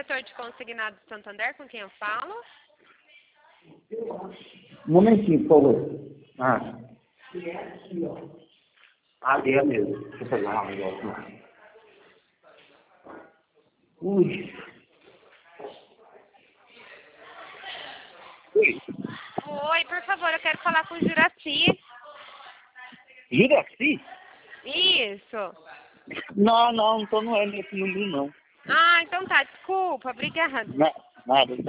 corretor de consignado de Santander, com quem eu falo? Um momentinho, por favor. Ali é mesmo. Deixa eu pegar um negócio lá. Ui. Oi. Oi, por favor, eu quero falar com o Juraci. Juraci? Isso. Não tô no nesse número, não. Ah, então tá, desculpa, obrigada. Nada.